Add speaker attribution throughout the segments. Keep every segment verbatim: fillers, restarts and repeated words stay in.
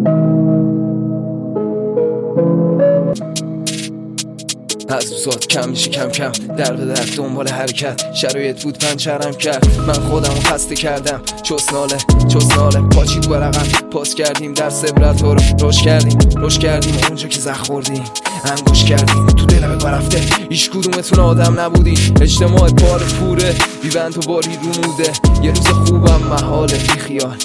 Speaker 1: از روزات کم میشه کم کم، در به در دنبال حرکت، شرایط بود پنچرم کرد، من خودمو خسته کردم. چسناله چسناله پاچید ورقم، پاس کردیم در سبرت رو روش کردیم روش کردیم اونجا که زخ خوردیم انگوش کردیم تو دل به رفته. هیچ کدومتون آدم نبودین، اجتماع پار پوره بیبند و باری رو موده. یه روز خوبم محاله بی خیال،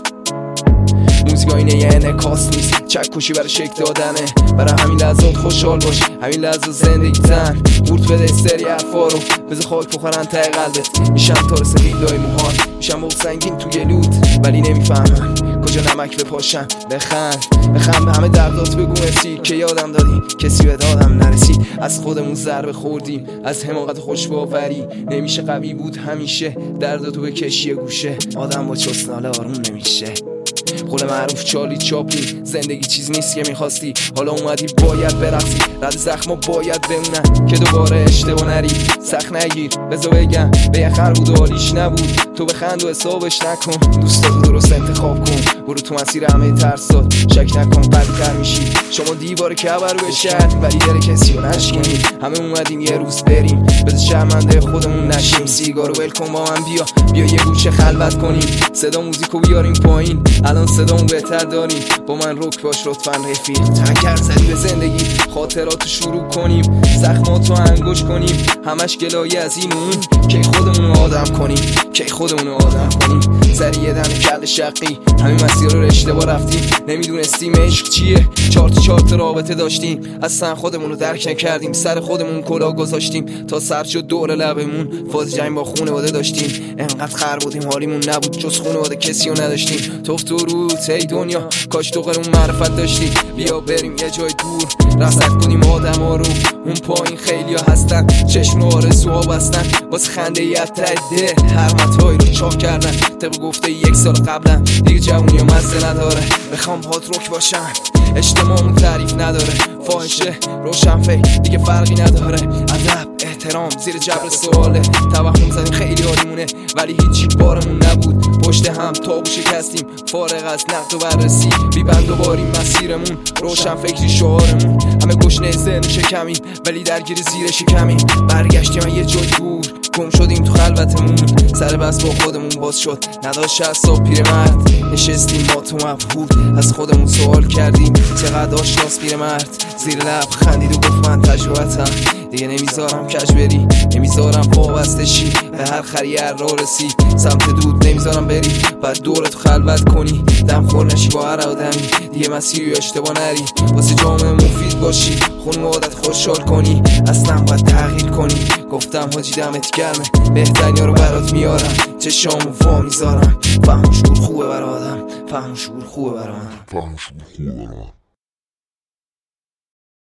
Speaker 1: موزیک اینه یه انعکاس نیست، چک کشی برای شکل دادنه. برای همین لحظات خوشحال باش، همین لحظات زندگی تن قورت بده سری حرفا رو، بذار خاک بخورن ته قلبت. میشم تار سفیدای موهان، میشم بغض سنگین تو گلوت، ولی نمیفهمن کجا نمک بپاشم. بخند بخند به همه دردات بگو مرسی که یادم دادی، کسی به دادم نرسید. از خودمون ضربه خوردیم، از حماقت خوش باوری. نمیشه قوی بود همیشه، درداتو بکشی گوشه. آدم با چسناله آروم نمیشه. قول معروف چارلی چاپلین، زندگی چیز نیست که میخواستی، حالا اومدی باید برقصی. رد زخما باید بمونن که دوباره اشتباه نری. سخت نگیر بذار بگم، به یه خر بود و حالیش نبود. تو بخند و حسابش نکن، دوستاتو درست انتخاب کن. برو تو مسیر همه ترسات، شک نکن قوی‌تر میشی. شما دیوار کعبه رو بشکن ولی در کسی رو نشکنید. همه اومدیم یه روز بریم، بذار شرمنده خودمون نشیم. سیگارو ول کن با من بیا، بیا یه گوشه خلوت کنیم. صدا موزیکو بیاریم پایین، الان صدامو بهتر داریم. با من رک باش لطفاً رفیق، تگر زدی به زندگی. خاطراتو شروع کنیم، زخماتو انگوش کنیم. همش گلایه از این اون، کی خودمونو آدم کنیم کی خودمونو آدم کنیم. سری یه دم کل شقی، همین مسیر رو اشتباه رفتیم. نمیدونستیم عشق چیه، چهار تا چهار تا رابطه داشتیم. اصلا خودمونو درک نکردیم، سر خودمون کلاه گذاشتیم تا سر شد دور لبمون. فاز جنگ با خونواده داشتیم، انقدر خر بودیم حالیمون نبود، جز خونواده کسی رو نداشتیم. توف تو روت ای دنیا، کاش تو قرون معرفت داشتی. بیا بریم یه جای دور، رصد کنیم آدم ها رو. اون پایین خیلی ها هستن، چشم و آرزوها بستن، واسه خنده یت تده هر متایی رو چاک کردن. طبق گفته یک سال قبلم دیگه جوونی و مزه نداره. بخوام هات رک باشم، اجتماعمون تعریف نداره. فاحشه روشن فکر دیگه فرقی نداره. ادب احترام زیر جبر سواله. توهم زدیم خیلی حالیمونه ولی هیچی بارمون نبود. پشت هم تابو شکستیم، فارغ از نقد و بررسی. بی بند و باریم مسیرمون، روشن فکری شعارمون. همه گشنه ذهن شکمیم ولی درگیر زیر شکمیم. برگشتیم یه جای دور، گم شدیم تو خلوتمون. سر بس با خودمون باز شد، نداشت شصت پیرمرد. نشستیم ما تو مبهوت، از خودمون سوال کردیم چقدر آشناس پیرمرد. زیر لب خندید و گفت من تجربتم دیگه نمیذارم کج بری، نمیذارم وابسته شی به هر خریه را رسی. سمت دود نمیذارم بری، بعد دورت خلوت کنی. دم خور نشی با هر آدمی، دیگه مسیری اشتباه نری. واسه جامعه مفید باشی، خانوادت خوشحال کنی. اصلا باید تغییر کنی. گفتم حاجی دمت گرمه، بهترینیا رو برات میارم. چشامو وا میذارم، فهم و شعور خوبه برا آدم، فهم و شعور خوبه برا من،
Speaker 2: فهم و شعور خوبه برا من.